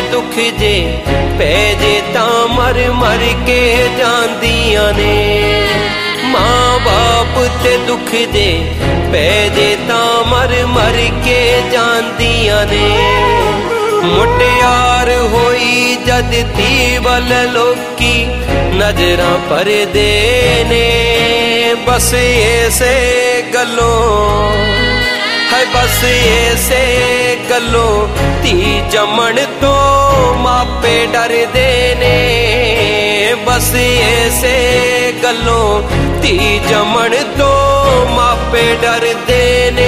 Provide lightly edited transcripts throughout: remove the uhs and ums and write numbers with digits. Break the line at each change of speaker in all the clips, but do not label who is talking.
दुख जे पै जे तां मर मर के जांदियां ने। मां बाप ते दुख जे पै जे तां मर मर के जांदियां ने। मुटियार होई जद धी वल लोकी नजरां परदे ने। बस ऐसे गलों है बस ऐसे गलों धी जमण तो मापे डरदे ने। बस ऐसे गलों धी जमण तो मापे डरदे ने।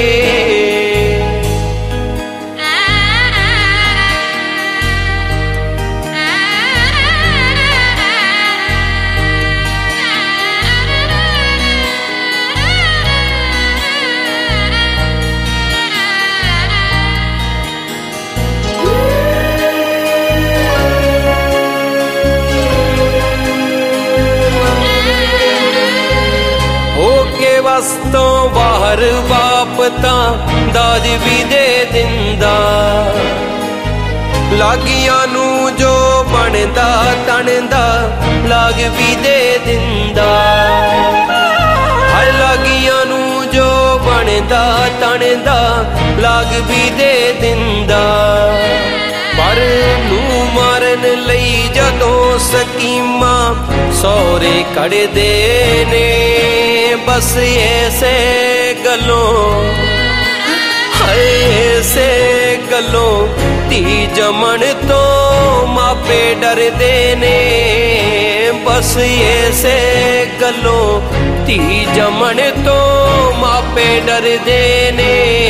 वस्तों बाहर बाप तां दाज भी दे दिंदा। लागियां नू जो बनदा तणदा लाग भी दे दिंदा। हर लागियां नू जो बनदा तणदा लाग भी दे दिंदा। पर नू मारन लई जदों स्कीमां सौरे कढ़दे ने। बस ऐसे गलों ऐसे गलों धी जमण तो मापे डरदे ने। बस ऐसे गलों धी जमण तो मापे डरदे ने।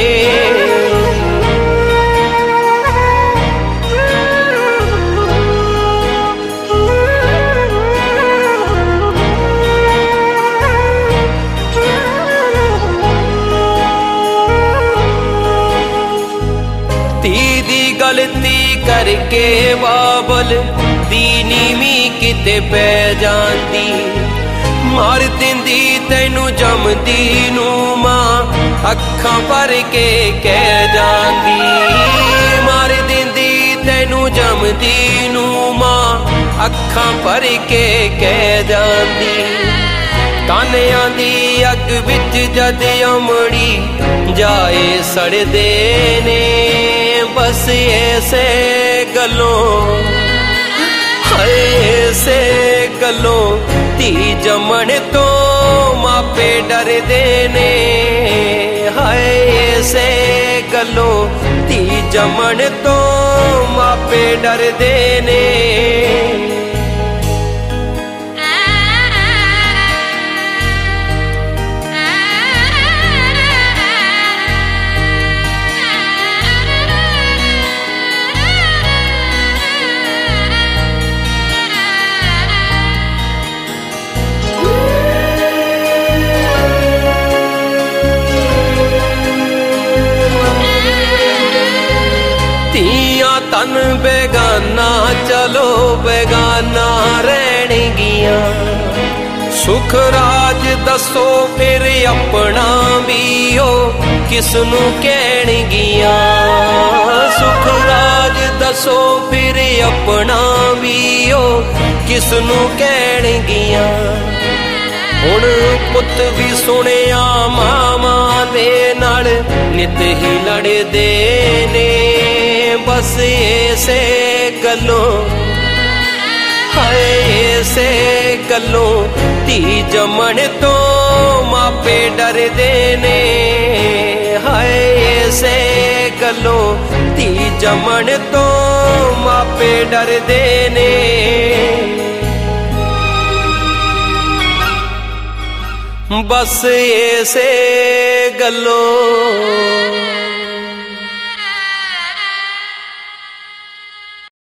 गलती करके बाबल दीनीवी किते पै जांदी। मार दिंदी तैनू जमदी नू मां अखां भर के कह जांदी। मार दिंदी तैनू जमदी नू मां अखां भर के कह जांदी। कानियां दी अग विच जद अमड़ी जाए सड़दे ने। बस ऐसे गलों ऐसे गलों धी जमण तो मापे डरदे ने। हाय ऐसे गलों धी जमण तो मापे डरदे ने। तन बेगाना चलो बेगाना रहणगियां। सुख राज दसो फिर अपना भी हो किसनू कहणगियां। सुख राज दसो फिर अपना भी हो किसनू कहणगियां। हुण पुत भी सुनिया मामा दे नाल नित ही लड़दे ने। बस ऐसे गलों ऐसे गलों धी जमण तो मापे डरदे ने। हाय ऐसे गलों धी जमण तो मापे डरदे ने। बस ऐसे गलों